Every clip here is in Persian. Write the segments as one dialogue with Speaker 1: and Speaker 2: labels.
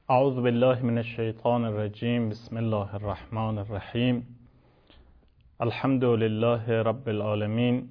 Speaker 1: اعوذ بالله من الشیطان الرجیم. بسم الله الرحمن الرحیم. الحمد لله رب العالمین،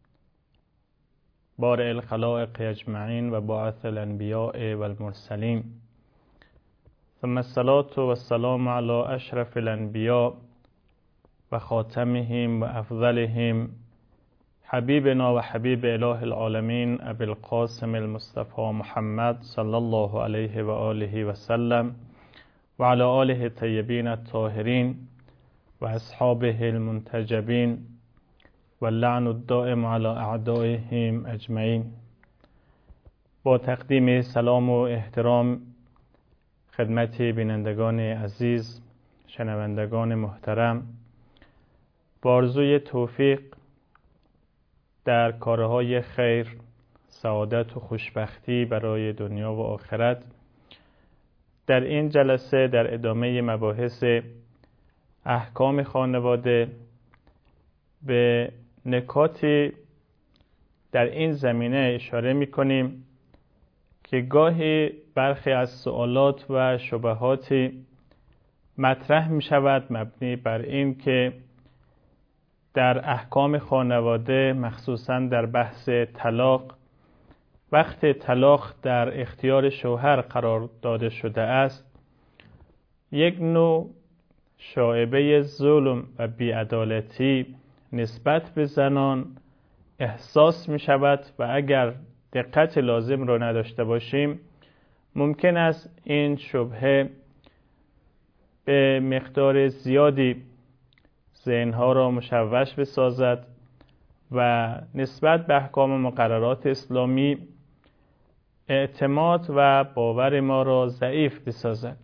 Speaker 1: بارئ الخلائق اجمعین و باعث الانبیاء والمرسلین، ثم الصلاة والسلام علی اشرف الانبیاء و خاتمهم و افضلهم حبیبنا و حبیب اله العالمین ابی القاسم المصطفى محمد صلی الله علیه و آله و سلم و علی آله الطیبین الطاهرین و اصحابه المنتجبین و اللعن الدائم علی اعدائهم اجمعین. با تقدیم سلام و احترام خدمت بینندگان عزیز، شنوندگان محترم، با آرزوی توفیق در کارهای خیر، سعادت و خوشبختی برای دنیا و آخرت، در این جلسه در ادامه مباحث احکام خانواده به نکاتی در این زمینه اشاره می‌کنیم که گاهی برخی از سوالات و شبهاتی مطرح می‌شود مبنی بر این که در احکام خانواده، مخصوصاً در بحث طلاق، وقت طلاق در اختیار شوهر قرار داده شده است، یک نوع شایبه ظلم و بی‌عدالتی نسبت به زنان احساس می شود و اگر دقت لازم را نداشته باشیم ممکن است این شبهه به مقدار زیادی ذهنها را مشوش بسازد و نسبت به احکام و مقررات اسلامی اعتماد و باور ما را ضعیف بسازد.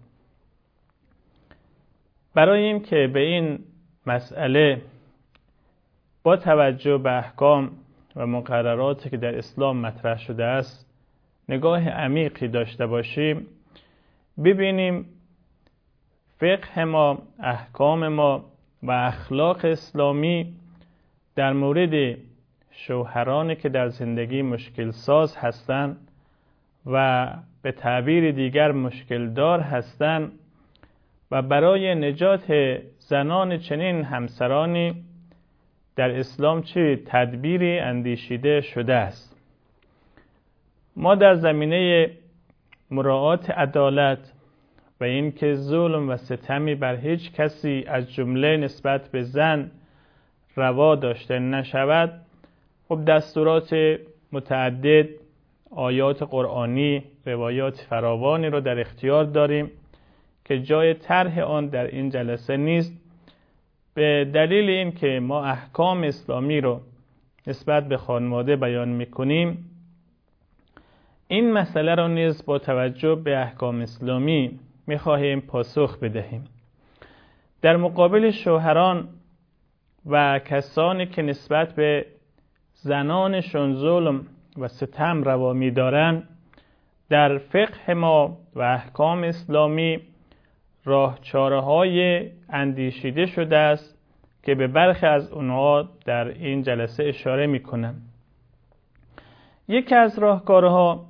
Speaker 1: برای این که به این مسئله با توجه به احکام و مقرراتی که در اسلام مطرح شده است نگاه عمیقی داشته باشیم، ببینیم فقه ما، احکام ما و اخلاق اسلامی در مورد شوهرانی که در زندگی مشکل ساز هستند و به تعبیر دیگر مشکل دار هستند و برای نجات زنان چنین همسرانی در اسلام چه تدبیری اندیشیده شده است. ما در زمینه مراعات عدالت و این که ظلم و ستمی بر هیچ کسی از جمله نسبت به زن روا داشته نشود، خب دستورات متعدد، آیات قرآنی، روایات فراوانی رو در اختیار داریم که جای طرح آن در این جلسه نیست. به دلیل این که ما احکام اسلامی رو نسبت به خانواده بیان میکنیم، این مسئله را نیز با توجه به احکام اسلامی میخواهیم پاسخ بدهیم. در مقابل شوهران و کسانی که نسبت به زنانشون ظلم و ستم روا می‌دارند، در فقه ما و احکام اسلامی راهچاره‌های اندیشیده شده است که به برخی از اونها در این جلسه اشاره می‌کنم. یکی از راهکارها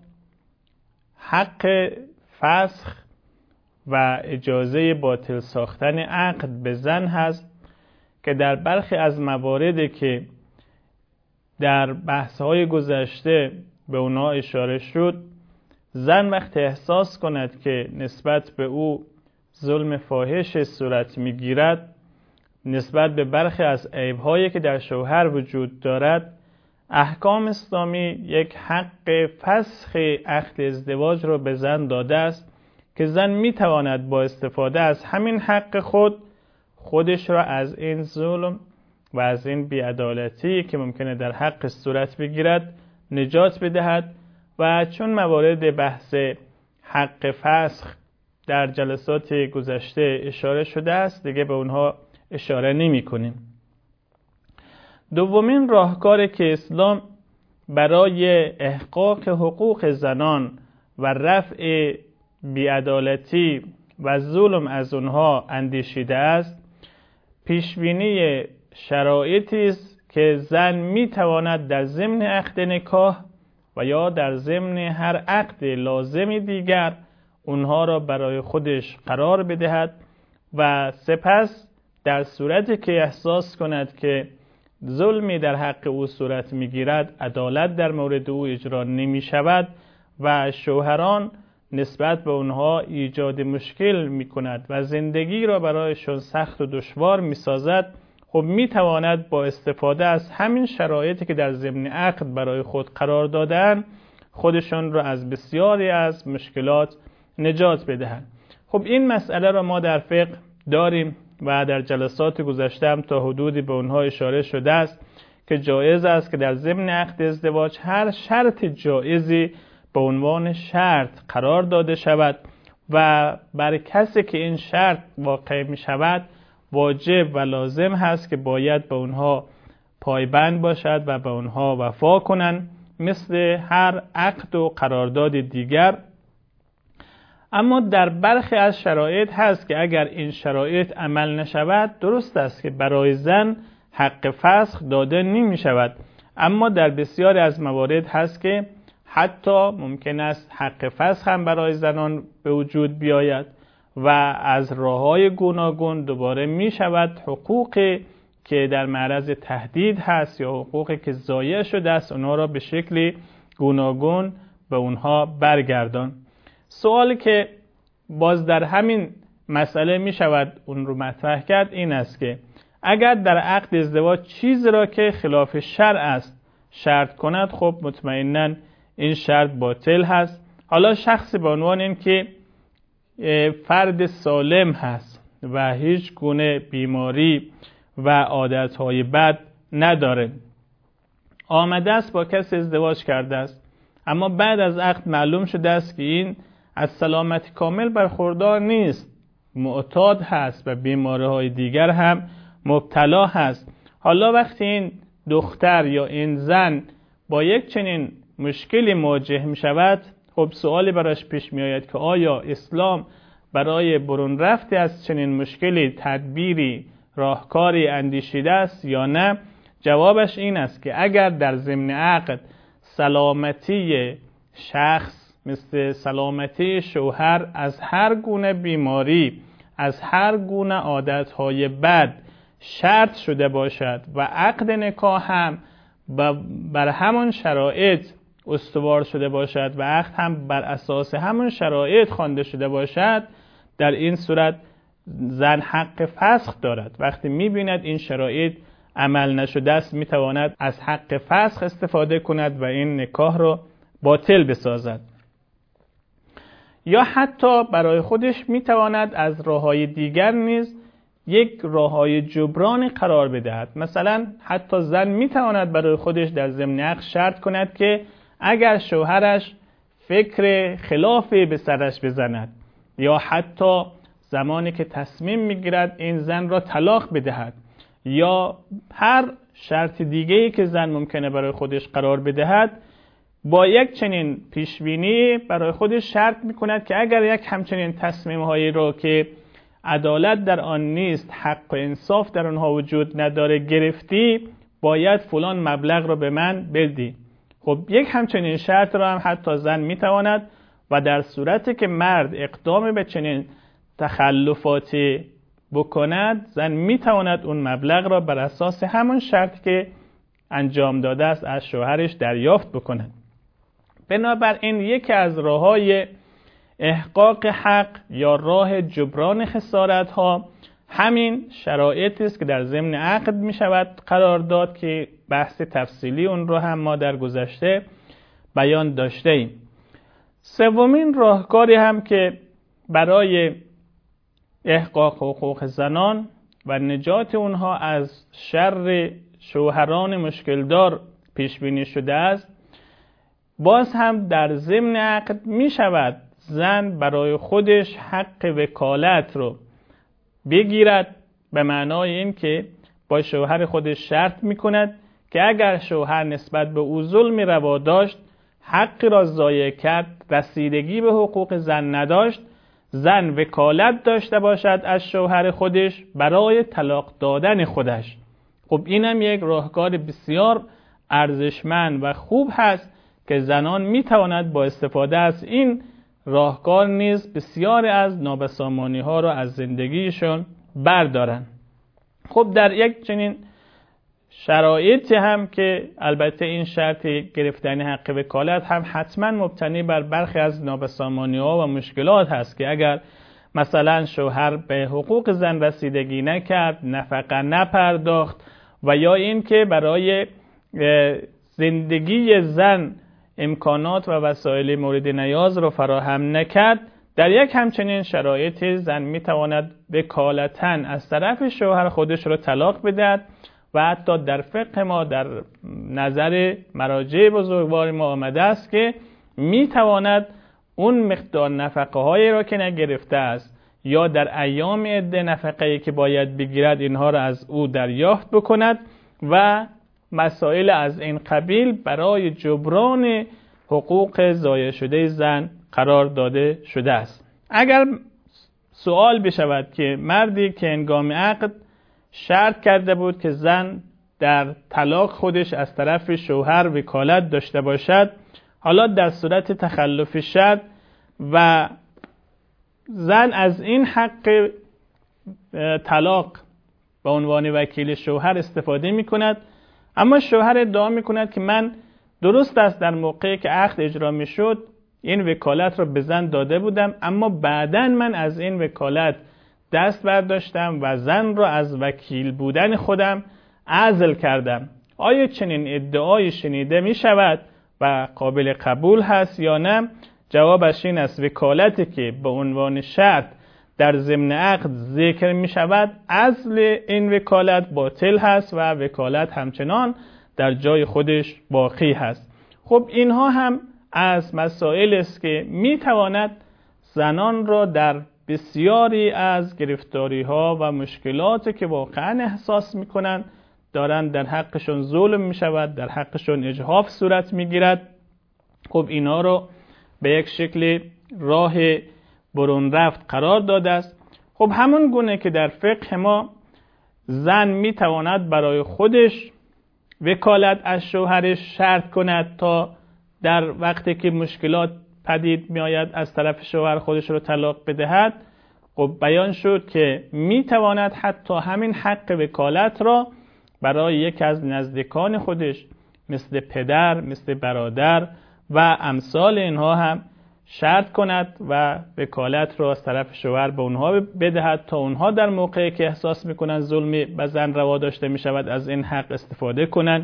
Speaker 1: حق فسخ و اجازه باطل ساختن عقد به زن هست که در برخی از مواردی که در بحث‌های گذشته به اونا اشاره شد، زن وقتی احساس کند که نسبت به او ظلم فاحش صورت می‌گیرد، نسبت به برخی از عیب‌هایی که در شوهر وجود دارد، احکام اسلامی یک حق فسخ عقد ازدواج را به زن داده است که زن می‌تواند با استفاده از همین حق خودش را از این ظلم و از این بی‌عدالتی که ممکنه در حق صورت بگیرد نجات بدهد. و چون موارد بحث حق فسخ در جلسات گذشته اشاره شده است، دیگه به اونها اشاره نمی کنیم. دومین راهکاری که اسلام برای احقاق حقوق زنان و رفع بی‌عدالتی و ظلم از اونها اندیشیده است، پیشبینی شرایطی است که زن میتواند در ضمن عقد نکاح و یا در ضمن هر عقد لازمی دیگر اونها را برای خودش قرار بدهد و سپس در صورتی که احساس کند که ظلمی در حق او صورت میگیرد، عدالت در مورد او اجرا نمی شود و شوهران نسبت به اونها ایجاد مشکل می کند و زندگی را برایشان سخت و دشوار می سازد، خب می تواند با استفاده از همین شرایطی که در ضمن عقد برای خود قرار دادن خودشان را از بسیاری از مشکلات نجات بدهند. خب این مسئله را ما در فقه داریم و در جلسات گذشته هم تا حدودی به اونها اشاره شده است که جایز است که در ضمن عقد ازدواج هر شرط جایزی به عنوان شرط قرار داده شود و بر کسی که این شرط واقع می شود واجب و لازم هست که باید به اونها پایبند باشد و به اونها وفا کنند مثل هر عقد و قرارداد دیگر. اما در برخی از شرایط هست که اگر این شرایط عمل نشود درست است که برای زن حق فسخ داده نمی شود، اما در بسیاری از موارد هست که حتی ممکن است حق فسخ هم برای زنان به وجود بیاید و از راه‌های گوناگون دوباره می شود حقوقی که در معرض تهدید هست یا حقوقی که ضایع شده است اونها را به شکلی گوناگون به اونها برگردان. سوالی که باز در همین مسئله می شود اون رو مطرح کرد این است که اگر در عقد ازدواج چیزی را که خلاف شرع است شرط کند، خب مطمئناً این شرط باطل هست. حالا شخصی به عنوان این که فرد سالم هست و هیچ گونه بیماری و عادتهای بد نداره، آمده است با کسی ازدواج کرده است، اما بعد از عقد معلوم شده است که این از سلامتی کامل برخوردار نیست، معتاد هست و بیماری‌های دیگر هم مبتلا هست. حالا وقتی این دختر یا این زن با یک چنین مشکلی مواجه می شود، خب سوالی براش پیش می آید که آیا اسلام برای برون رفت از چنین مشکلی تدبیری راهکاری اندیشیده است یا نه؟ جوابش این است که اگر در ضمن عقد سلامتی شخص مثل سلامتی شوهر از هر گونه بیماری، از هر گونه عادتهای بد شرط شده باشد و عقد نکاح هم بر همان شرایط استوار شده باشد و عقد هم بر اساس همان شرایط خوانده شده باشد، در این صورت زن حق فسخ دارد. وقتی می‌بیند این شرایط عمل نشده است می‌تواند از حق فسخ استفاده کند و این نکاح را باطل بسازد. یا حتی برای خودش می‌تواند از راه‌های دیگر نیز یک راه‌های جبران قرار بدهد. مثلا حتی زن می‌تواند برای خودش در ضمن عقد شرط کند که اگر شوهرش فکر خلافی به سرش بزند یا حتی زمانی که تصمیم میگیرد این زن را طلاق بدهد یا هر شرط دیگه‌ای که زن ممکنه برای خودش قرار بدهد، با یک چنین پیشبینی برای خودش شرط میکند که اگر یک همچنین تصمیم‌هایی را که عدالت در آن نیست، حق و انصاف در آنها وجود نداره گرفتی، باید فلان مبلغ را به من بدی. خب یک همچنین شرط را هم حتی زن میتواند و در صورتی که مرد اقدام به چنین تخلفاتی بکند، زن میتواند اون مبلغ را بر اساس همون شرط که انجام داده است از شوهرش دریافت بکند. بنابراین یکی از راه‌های احقاق حق یا راه جبران خسارت‌ها همین شرایطی است که در ضمن عقد می شود قرار داد که بحث تفصیلی اون رو هم ما در گذشته بیان داشته ایم. سومین راهکاری هم که برای احقاق حقوق زنان و نجات اونها از شر شوهران مشکلدار پیش بینی شده است، باز هم در ضمن عقد می شود زن برای خودش حق وکالت رو بگیرد، به معنای این که با شوهر خودش شرط می کند که اگر شوهر نسبت به او ظلمی روا داشت، حقی را ضایع کرد، رسیدگی به حقوق زن نداشت، زن وکالت داشته باشد از شوهر خودش برای طلاق دادن خودش. خب اینم یک راهکار بسیار ارزشمند و خوب هست که زنان می تواند با استفاده از این راهکار نیز بسیار از نابسامانی ها را از زندگیشون بردارن. خب در یک چنین شرایطی هم که البته این شرط گرفتن حق وکالت هم حتما مبتنی بر برخی از نابسامانی ها و مشکلات هست که اگر مثلا شوهر به حقوق زن رسیدگی نکرد، نفقه نپرداخت و یا این که برای زندگی زن امکانات و وسایل مورد نیاز را فراهم نکرد، در یک همچنین شرایط زن میتواند وکالتاً از طرف شوهر خودش را طلاق بدهد و حتی در فقه ما در نظر مراجع بزرگوار ما آمده است که میتواند اون مقدار نفقه هایی را که نگرفته است یا در ایام عده نفقه‌ای که باید بگیرد اینها را از او دریافت بکند و مسائل از این قبیل برای جبران حقوق ضایع شده زن قرار داده شده است. اگر سوال بشود که مردی که هنگام عقد شرط کرده بود که زن در طلاق خودش از طرف شوهر وکالت داشته باشد، حالا در صورت تخلف شرط و زن از این حق طلاق به عنوان وکیل شوهر استفاده می کند، اما شوهر ادعا می کند که من درست است در موقعی که عقد اجرا می شد این وکالت را به زن داده بودم، اما بعداً من از این وکالت دست برداشتم و زن را از وکیل بودن خودم عزل کردم. آیا چنین ادعای شنیده می شود و قابل قبول هست یا نه؟ جوابش این است: وکالتی که به عنوان شرط در ضمن عقد ذکر می شود، اصل این وکالت باطل هست و وکالت همچنان در جای خودش باقی هست. خب اینها هم از مسائل است که می تواند زنان را در بسیاری از گرفتاری ها و مشکلاتی که واقعا احساس می کنند دارند در حقشون ظلم می شود، در حقشون اجحاف صورت می گیرد. خب اینا رو به یک شکل راه برون رفت قرار داده است. خب همون گونه که در فقه ما زن می تواند برای خودش وکالت از شوهرش شرط کند تا در وقتی که مشکلات پدید می آید از طرف شوهر خودش رو طلاق بدهد، خب بیان شد که می تواند حتی همین حق وکالت را برای یک از نزدیکان خودش مثل پدر، مثل برادر و امثال اینها هم شرط کند و وکالت را از طرف شوهر به اونها بدهد تا اونها در موقعی که احساس میکنن ظلمی به زن روا داشته می شود از این حق استفاده کنند.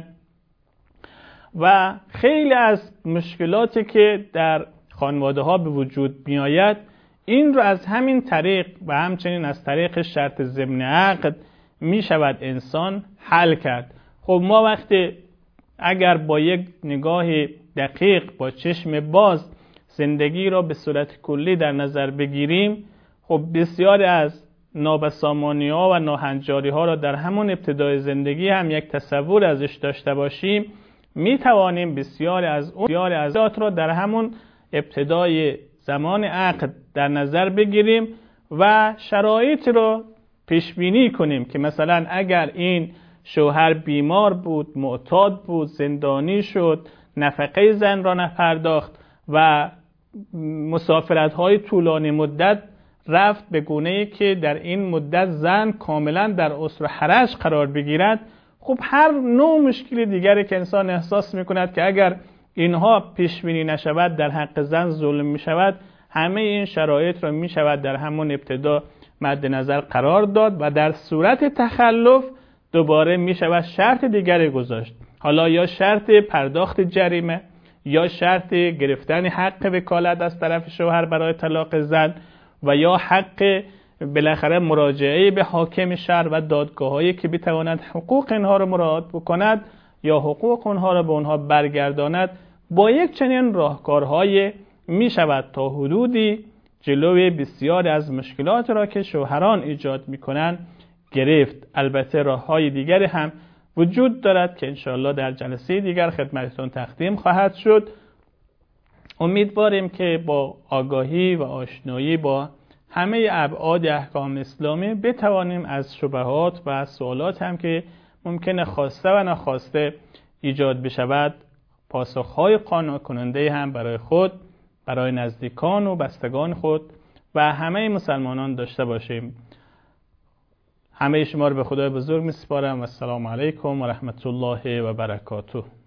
Speaker 1: و خیلی از مشکلاتی که در خانواده ها به وجود می آید این رو از همین طریق و همچنین از طریق شرط ضمن عقد می شود انسان حل کرد. خب ما وقتی اگر با یک نگاه دقیق با چشم باز زندگی را به صورت کلی در نظر بگیریم، خب بسیاری از نابسامانی ها و ناهنجاری ها را در همون ابتدای زندگی هم یک تصور ازش داشته باشیم، می توانیم بسیاری از ذات را در همون ابتدای زمان عقد در نظر بگیریم و شرایط را پیش بینی کنیم که مثلا اگر این شوهر بیمار بود، معتاد بود، زندانی شد، نفقه زن را نپرداخت و مسافرت‌های طولانی مدت رفت به گونه‌ای که در این مدت زن کاملا در اسر حرج قرار بگیرد، خب هر نوع مشکل دیگری که انسان احساس می‌کند که اگر اینها پیش بینی نشود در حق زن ظلم می‌شود، همه این شرایط را می‌شود در همون ابتدا مد نظر قرار داد و در صورت تخلف دوباره می‌شود شرط دیگری گذاشت. حالا یا شرط پرداخت جریمه یا شرط گرفتن حق وکالت از طرف شوهر برای طلاق زن و یا حق بالاخره مراجعه به حاکم شهر و دادگاه‌هایی که بتواند حقوق اینها را مراعات بکند یا حقوق اونها را به اونها برگرداند. با یک چنین راهکارهای می شود تا حدودی جلوی بسیاری از مشکلات را که شوهران ایجاد می کنند گرفت. البته راه‌های دیگری هم وجود دارد که انشاءالله در جلسه دیگر خدمتتون تقدیم خواهد شد. امیدواریم که با آگاهی و آشنایی با همه ابعاد احکام اسلامی بتوانیم از شبهات و از سوالات هم که ممکنه خواسته و ناخواسته ایجاد بشود پاسخهای قانع کننده هم برای خود برای نزدیکان و بستگان خود و همه مسلمانان داشته باشیم. همه شما رو به خدای بزرگ میسپارم و السلام علیکم و رحمت الله و برکاته.